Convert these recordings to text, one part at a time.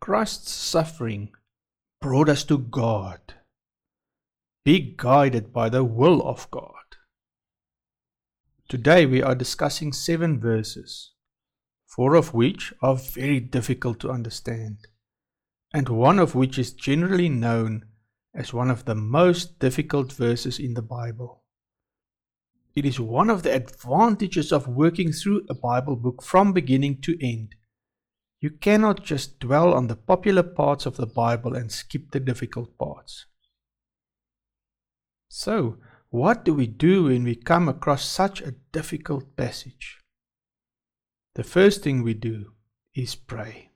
Christ's suffering brought us to God. Be guided by the will of God. Today we are discussing 7 verses, 4 of which are very difficult to understand, and one of which is generally known as one of the most difficult verses in the Bible. It is one of the advantages of working through a Bible book from beginning to end. You cannot just dwell on the popular parts of the Bible and skip the difficult parts. So, what do we do when we come across such a difficult passage? The first thing we do is pray.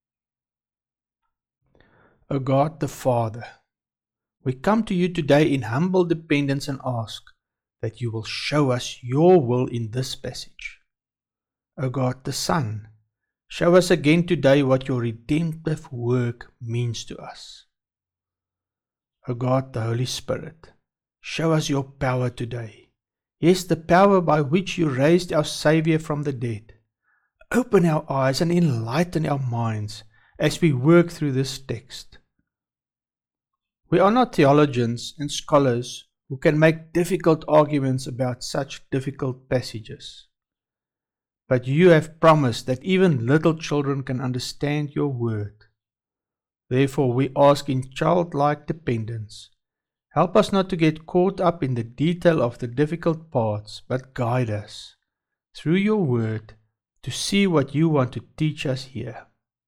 O God the Father, we come to you today in humble dependence and ask that you will show us your will in this passage. O God the Son, show us again today what your redemptive work means to us. O God the Holy Spirit, show us your power today. Yes, the power by which you raised our Savior from the dead. Open our eyes and enlighten our minds as we work through this text. We are not theologians and scholars who can make difficult arguments about such difficult passages. But you have promised that even little children can understand your word. Therefore we ask in childlike dependence, help us not to get caught up in the detail of the difficult parts, but guide us, through your word, to see what you want to teach us here.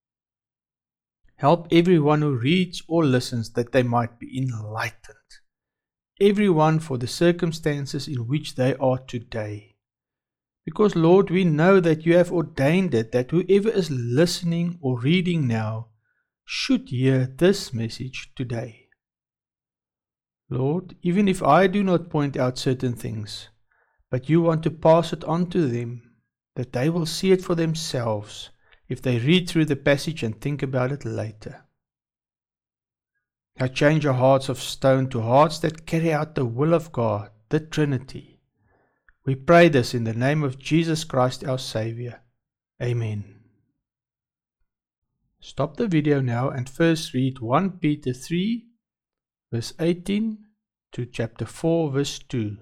Help everyone who reads or listens that they might be enlightened. Everyone for the circumstances in which they are today. Because, Lord, we know that you have ordained it that whoever is listening or reading now should hear this message today. Lord, even if I do not point out certain things, but you want to pass it on to them, that they will see it for themselves if they read through the passage and think about it later. Now change our hearts of stone to hearts that carry out the will of God, the Trinity. We pray this in the name of Jesus Christ our Savior. Amen. Stop the video now and first read 1 Peter 3 verse 18 to chapter 4 verse 2.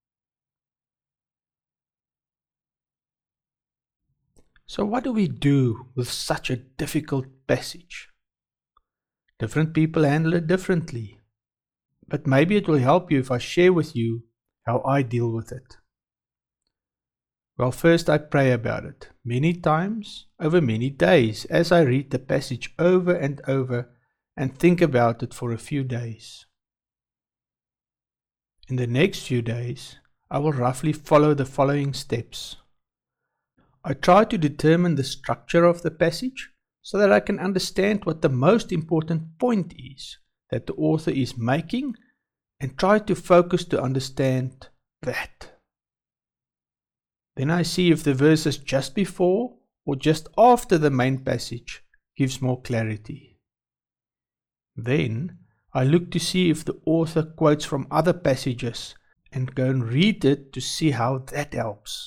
So what do we do with such a difficult passage? Different people handle it differently, but maybe it will help you if I share with you how I deal with it. Well, first I pray about it many times over many days as I read the passage over and over and think about it for a few days. In the next few days, I will roughly follow the following steps. I try to determine the structure of the passage so that I can understand what the most important point is that the author is making and try to focus to understand that. Then I see if the verses just before or just after the main passage gives more clarity. Then I look to see if the author quotes from other passages and go and read it to see how that helps.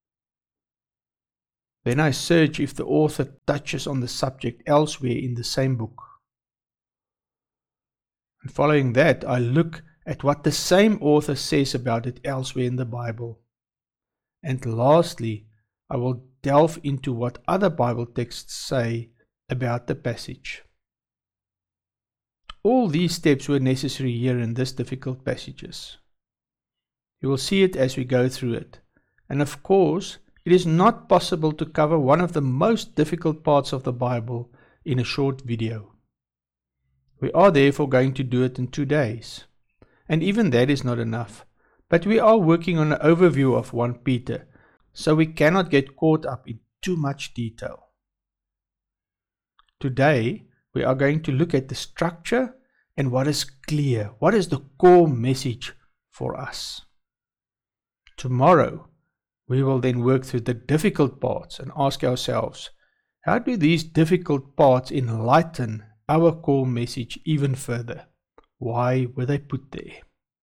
Then I search if the author touches on the subject elsewhere in the same book. And following that, I look at what the same author says about it elsewhere in the Bible. And lastly, I will delve into what other Bible texts say about the passage. All these steps were necessary here in this difficult passages. You will see it as we go through it. And of course, it is not possible to cover one of the most difficult parts of the Bible in a short video. We are therefore going to do it in 2 days. And even that is not enough. But we are working on an overview of 1 Peter, so we cannot get caught up in too much detail. Today, we are going to look at the structure and what is clear. What is the core message for us? Tomorrow, we will then work through the difficult parts and ask ourselves, how do these difficult parts enlighten our core message even further? Why were they put there?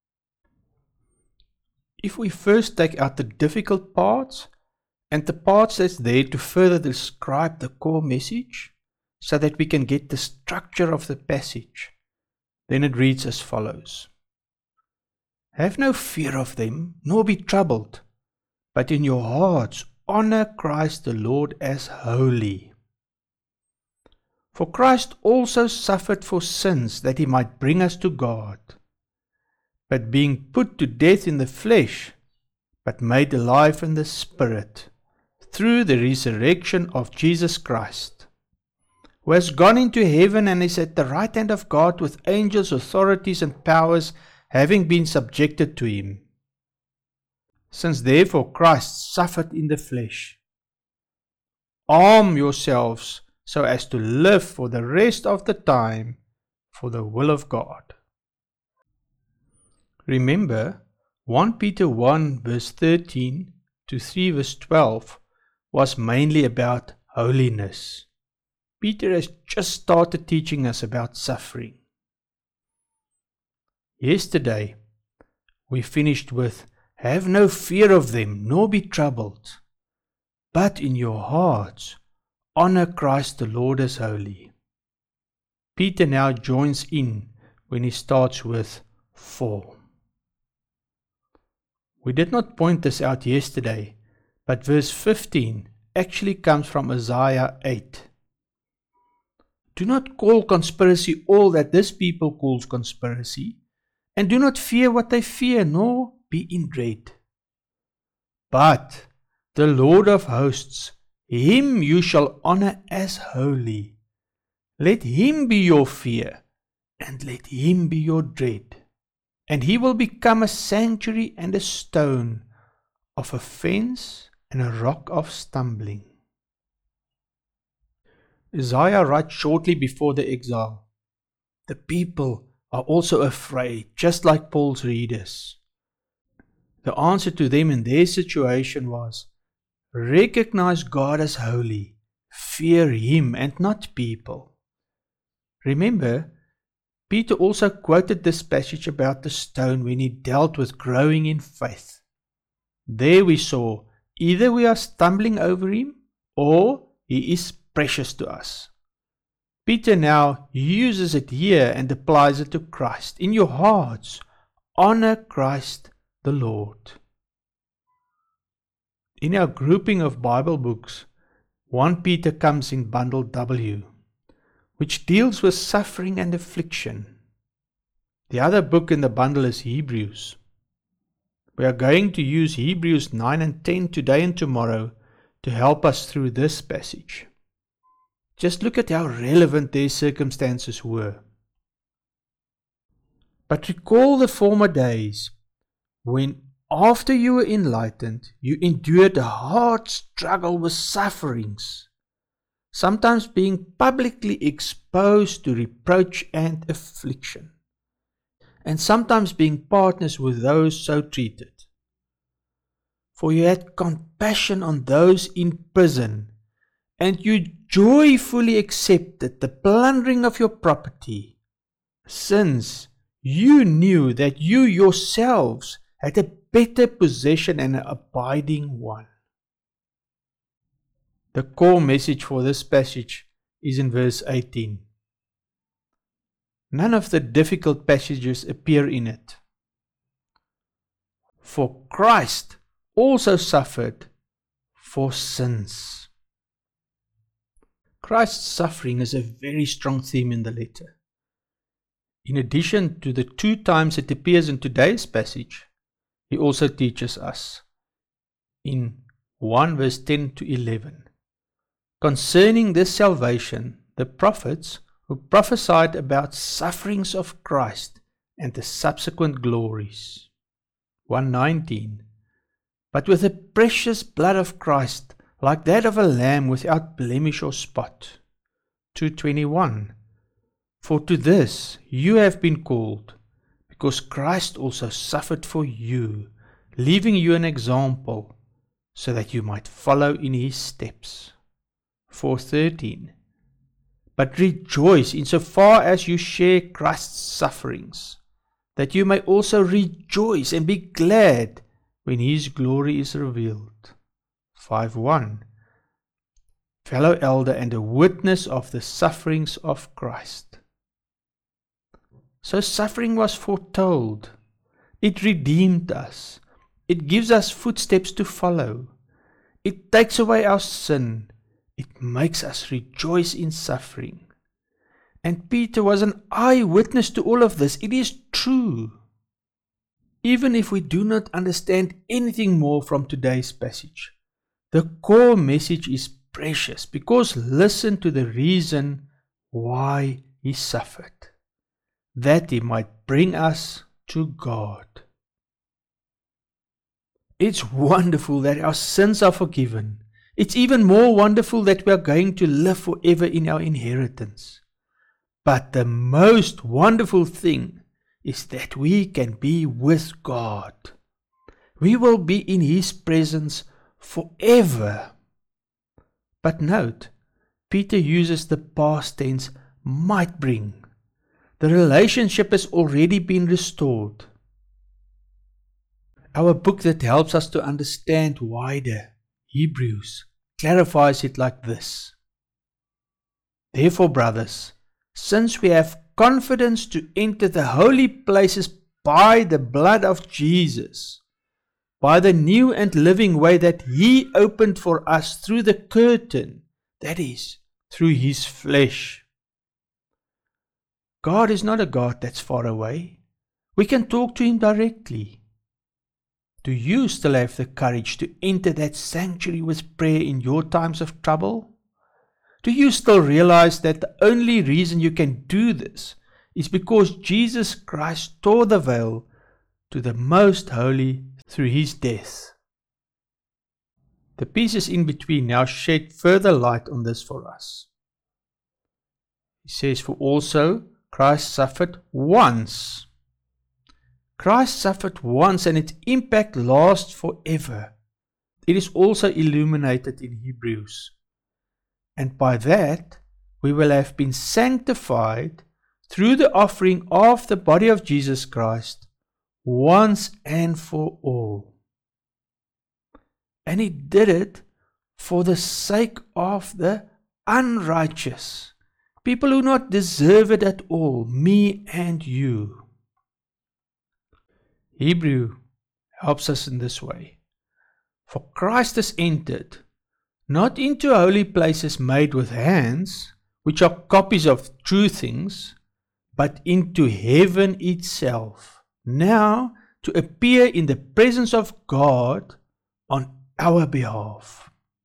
If we first take out the difficult parts and the parts that's there to further describe the core message, so that we can get the structure of the passage, then it reads as follows. Have no fear of them, nor be troubled, but in your hearts honor Christ the Lord as holy. For Christ also suffered for sins, that he might bring us to God, but being put to death in the flesh, but made alive in the Spirit, through the resurrection of Jesus Christ, who has gone into heaven and is at the right hand of God, with angels, authorities, and powers having been subjected to him. Since therefore Christ suffered in the flesh, arm yourselves so as to live for the rest of the time for the will of God. Remember, 1 Peter 1 verse 13 to 3 verse 12 was mainly about holiness. Peter has just started teaching us about suffering. Yesterday, we finished with, have no fear of them, nor be troubled, but in your hearts honor Christ the Lord as holy. Peter now joins in when he starts with for. We did not point this out yesterday, but verse 15 actually comes from Isaiah 8. Do not call conspiracy all that this people calls conspiracy, and do not fear what they fear, nor be in dread. But the Lord of hosts, him you shall honor as holy. Let him be your fear, and let him be your dread. And he will become a sanctuary and a stone of offense and a rock of stumbling. Isaiah writes shortly before the exile. The people are also afraid, just like Paul's readers. The answer to them in their situation was, recognize God as holy, fear him and not people. Remember, Peter also quoted this passage about the stone when he dealt with growing in faith. There we saw, either we are stumbling over him, or he is precious to us. Peter now uses it here and applies it to Christ. In your hearts, honor Christ the Lord. In our grouping of Bible books, 1 Peter comes in bundle W, which deals with suffering and affliction. The other book in the bundle is Hebrews. We are going to use Hebrews 9 and 10 today and tomorrow to help us through this passage. Just look at how relevant their circumstances were. But recall the former days when, after you were enlightened, you endured a hard struggle with sufferings, sometimes being publicly exposed to reproach and affliction, and sometimes being partners with those so treated. For you had compassion on those in prison, and you joyfully accepted the plundering of your property, since you knew that you yourselves had a better possession and an abiding one. The core message for this passage is in verse 18. None of the difficult passages appear in it. For Christ also suffered for sins. Christ's suffering is a very strong theme in the letter. In addition to the 2 times it appears in today's passage, he also teaches us in 1 verse 10 to 11. Concerning this salvation, the prophets who prophesied about sufferings of Christ and the subsequent glories. 1:19. But with the precious blood of Christ, like that of a lamb without blemish or spot. 2:21. For to this you have been called, because Christ also suffered for you, leaving you an example, so that you might follow in his steps. 4:13. But rejoice insofar as you share Christ's sufferings, that you may also rejoice and be glad when his glory is revealed. 5:1. fellow elder, and a witness of the sufferings of Christ. So suffering was foretold. It redeemed us. It gives us footsteps to follow. It takes away our sin. It makes us rejoice in suffering. And Peter was an eyewitness to all of this. It is true. Even if we do not understand anything more from today's passage, the core message is precious, because listen to the reason why he suffered. That he might bring us to God. It's wonderful that our sins are forgiven. It's even more wonderful that we are going to live forever in our inheritance. But the most wonderful thing is that we can be with God. We will be in His presence forever. But note, Peter uses the past tense might bring. The relationship has already been restored. Our book that helps us to understand wider, Hebrews, clarifies it like this. Therefore, brothers, since we have confidence to enter the holy places by the blood of Jesus, by the new and living way that He opened for us through the curtain, that is, through His flesh. God is not a God that's far away. We can talk to Him directly. Do you still have the courage to enter that sanctuary with prayer in your times of trouble? Do you still realize that the only reason you can do this is because Jesus Christ tore the veil to the most holy through His death? The pieces in between now shed further light on this for us. He says, for also Christ suffered once. Christ suffered once, and its impact lasts forever. It is also illuminated in Hebrews. And by that, we will have been sanctified through the offering of the body of Jesus Christ once and for all. And He did it for the sake of the unrighteous. People who do not deserve it at all, me and you. Hebrew helps us in this way. For Christ has entered, not into holy places made with hands, which are copies of true things, but into heaven itself, now to appear in the presence of God on our behalf.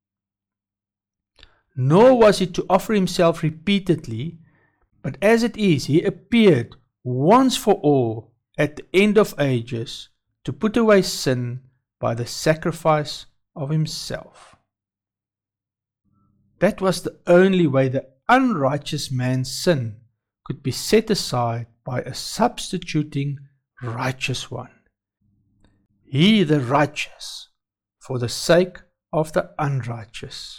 Nor was it to offer Himself repeatedly, but as it is, He appeared once for all at the end of ages to put away sin by the sacrifice of Himself. That was the only way the unrighteous man's sin could be set aside by a substituting righteous one. He, the righteous, for the sake of the unrighteous.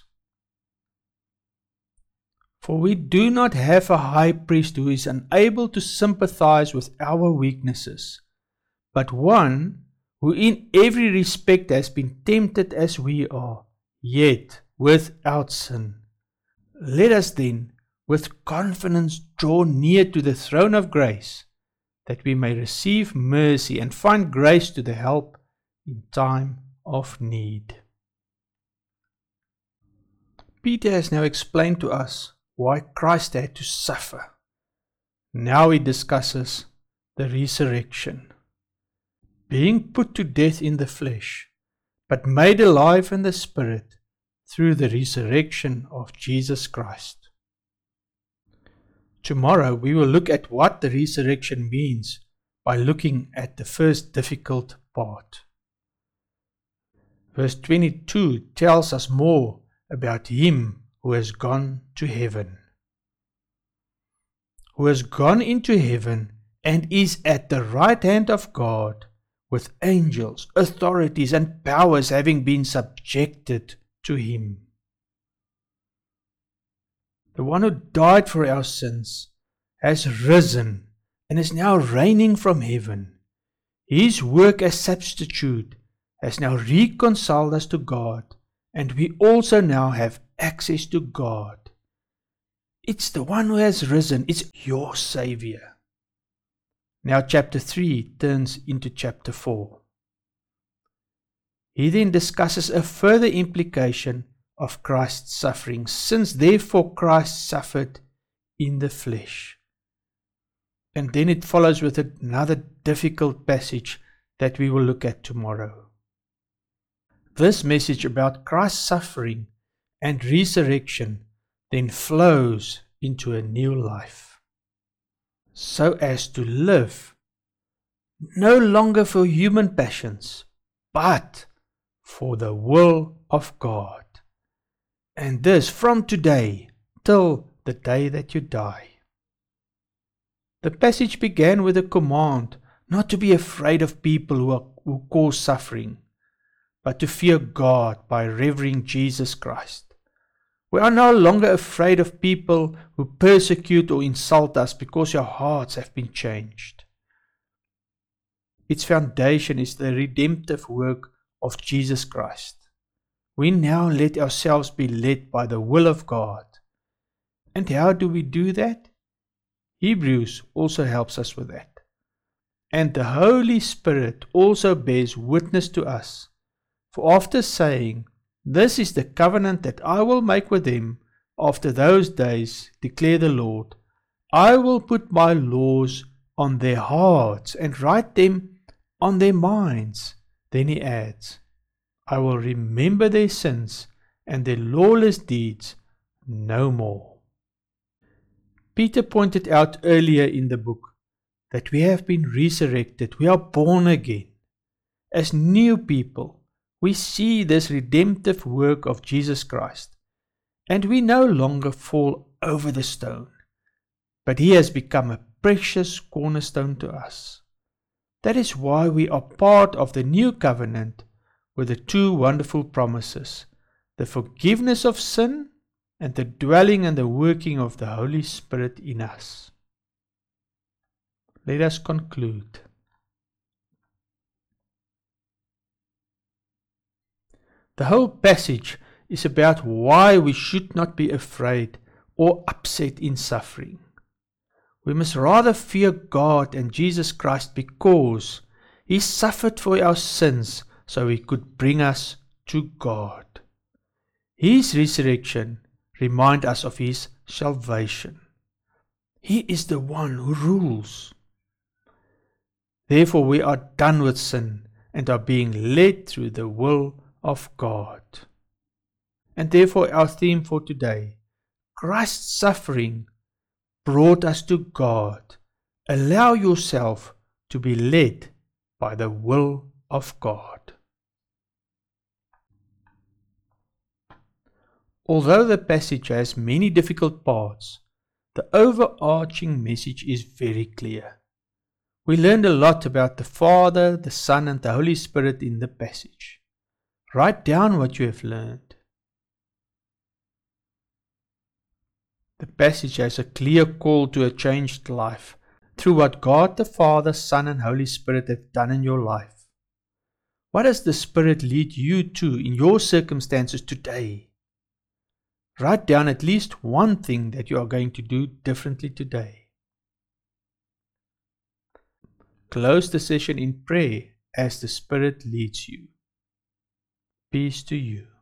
For we do not have a high priest who is unable to sympathize with our weaknesses, but one who in every respect has been tempted as we are, yet without sin. Let us then with confidence draw near to the throne of grace, that we may receive mercy and find grace to the help in time of need. Peter has now explained to us why Christ had to suffer. Now he discusses the resurrection. Being put to death in the flesh, but made alive in the Spirit through the resurrection of Jesus Christ. Tomorrow we will look at what the resurrection means by looking at the first difficult part. Verse 22 tells us more about Him who has gone to heaven. Who has gone into heaven and is at the right hand of God, with angels, authorities, and powers having been subjected to Him. The one who died for our sins has risen and is now reigning from heaven. His work as substitute has now reconciled us to God, and we also now have access to God. It's the one who has risen. It's your Savior. Now chapter 3 turns into chapter 4. He then discusses a further implication of Christ's suffering. Since therefore Christ suffered in the flesh. And then it follows with another difficult passage that we will look at tomorrow. This message about Christ's suffering and resurrection then flows into a new life, so as to live no longer for human passions, but for the will of God. And this from today till the day that you die. The passage began with a command not to be afraid of people who cause suffering, but to fear God by revering Jesus Christ. We are no longer afraid of people who persecute or insult us because our hearts have been changed. Its foundation is the redemptive work of Jesus Christ. We now let ourselves be led by the will of God. And how do we do that? Hebrews also helps us with that. And the Holy Spirit also bears witness to us. For after saying, "This is the covenant that I will make with them after those days, declare the Lord, I will put my laws on their hearts and write them on their minds." Then he adds, "I will remember their sins and their lawless deeds no more." Peter pointed out earlier in the book that we have been resurrected, we are born again. As new people, we see this redemptive work of Jesus Christ, and we no longer fall over the stone, but he has become a precious cornerstone to us. That is why we are part of the new covenant with the two wonderful promises, the forgiveness of sin and the dwelling and the working of the Holy Spirit in us. Let us conclude. The whole passage is about why we should not be afraid or upset in suffering. We must rather fear God and Jesus Christ because he suffered for our sins so he could bring us to God. His resurrection reminds us of his salvation. He is the one who rules. Therefore we are done with sin and are being led through the will of God. And therefore our theme for today, Christ's suffering brought us to God. Allow yourself to be led by the will of God. Although the passage has many difficult parts, the overarching message is very clear. We learned a lot about the Father, the Son, and the Holy Spirit in the passage. Write down what you have learned. The passage has a clear call to a changed life through what God the Father, Son, and Holy Spirit have done in your life. What does the Spirit lead you to in your circumstances today? Write down at least one thing that you are going to do differently today. Close the session in prayer as the Spirit leads you. Peace to you.